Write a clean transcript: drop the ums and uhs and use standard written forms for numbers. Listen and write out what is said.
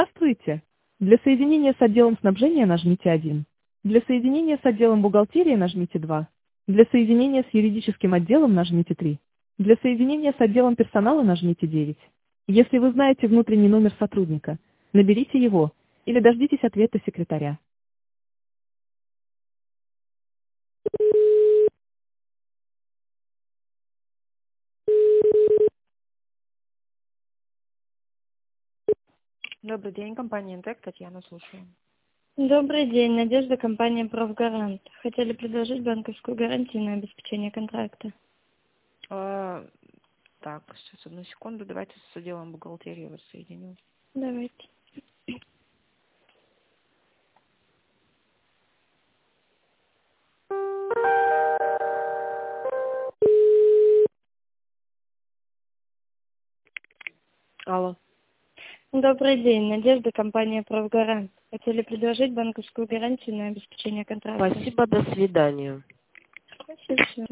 Здравствуйте. Для соединения с отделом снабжения нажмите 1. Для соединения с отделом бухгалтерии нажмите 2. Для соединения с юридическим отделом нажмите 3. Для соединения с отделом персонала нажмите 9. Если вы знаете внутренний номер сотрудника, наберите его или дождитесь ответа секретаря. Добрый день, компания Интек, Татьяна, слушаю. Добрый день, Надежда, компания «Профгарант». Хотели предложить банковскую гарантию на обеспечение контракта. А, так, сейчас одну секунду, давайте с отделом бухгалтерии вас соединю. Давайте. Алло. Добрый день, Надежда, компания «Профгарант». Хотели предложить банковскую гарантию на обеспечение контракта. Спасибо, до свидания. Спасибо.